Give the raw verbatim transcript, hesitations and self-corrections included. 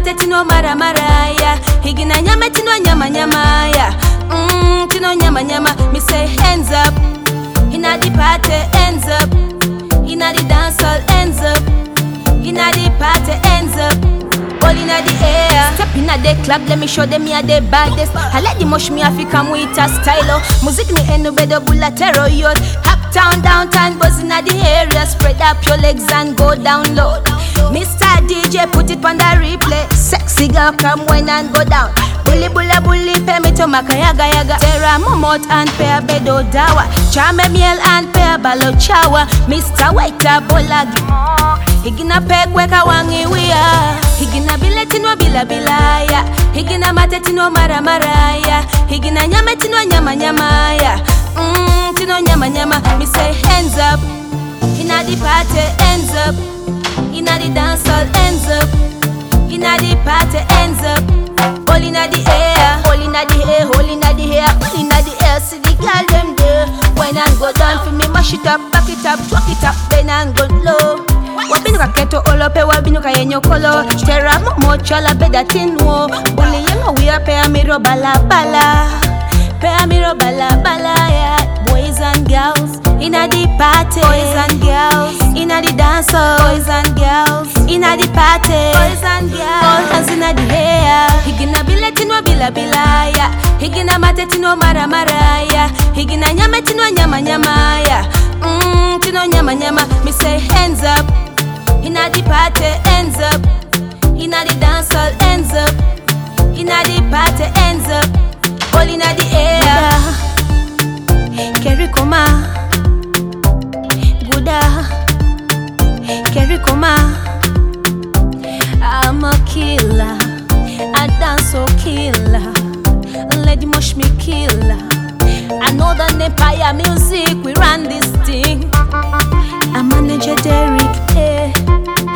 mate tino mara mara ya. Higina nyama tino nyama nyama ya. Mmm, tino nyama nyama. Me say hands up. Inna the party, hands up. Inna the dance hall, hands up. Inna the party, hands up. All inna the air. Step inna the club, let me show them me a the baddest. I let the mosh me afi come with a style. Music ni eno bedo bula terror yod. Uptown, downtown, buzz inna the area. Spread up your legs and go down low. Mister D J put it on the replay. Sexy girl come wine and go down. Bully bulla bully pay me to maka yaga yaga. Terra momot and pay bedo dawa. Chame miel and pay balo chawa. Mister Waiter bola gimo. Higina pek weka wangi wia. Higina bile tino bila bila ya. Higina mate tino mara mara ya. Higina nyama tino nyama nyama ya. Mmm, tino nyama nyama. Me say hands up. Inna the party, hands up. Inna the dance hall, hands up. Inna the party, hands up. All inna the air, all inna the air, all inna the air, all inna the air. See the girl them there. When and go down for me, mash it up, back it up, twerk it up, then and go low. Wabinuka keto olope, wabinuka yenyo kolo. Terra momo chola beda tinwo. Uli yengo wia pe amiro bala bala. Pe amiro bala bala ya. Boys and girls inna the party. Boys and girls inna the dance hall. Boys and girls inna the party. Boys and girls all hands inna the air. Higina bile tino bila bila ya. Higina mate tino mara mara ya. Higina nyama tino nyama nyama ya. Mmm, tino nyama nyama. Me say hands up. Inna the party, hands up. Inna the dance hall, hands up. Inna the party, hands up. All inna the air. Kerry Koma, Guda, Kerry Koma. I'm a killer, a dance killer. Lady Mosh me killer. I know the Empire music, we run this thing. I manage Derek, eh.